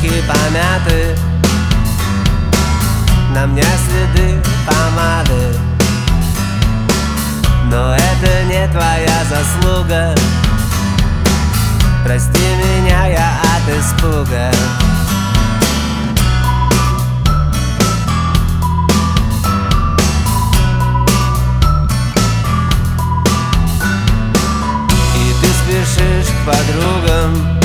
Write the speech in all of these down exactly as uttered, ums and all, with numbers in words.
Ручки помяты, на мне следы помады. Но это не твоя заслуга, прости меня, я от испуга. И ты спешишь к подругам,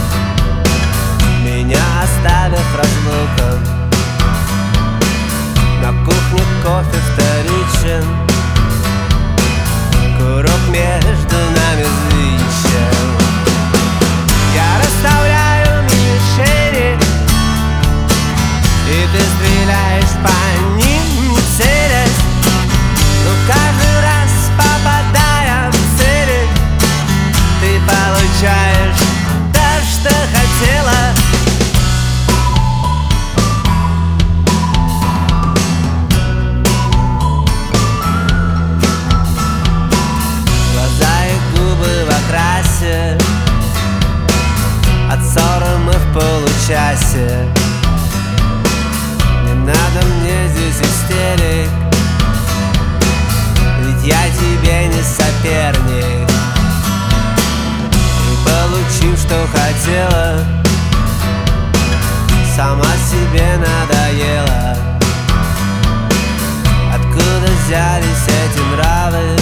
меня оставив разлуком. На кухне кофе вторичен, курок между нами взвинчен. Я расставляю мишени, и ты стреляешь по ним, не целясь. Но каждый раз, попадая в цели, ты получаешь то, что хотела. От ссоры мы в получасе. Не надо мне здесь истерик, ведь я тебе не соперник. И получив, что хотела, сама себе надоела. Откуда взялись эти нравы?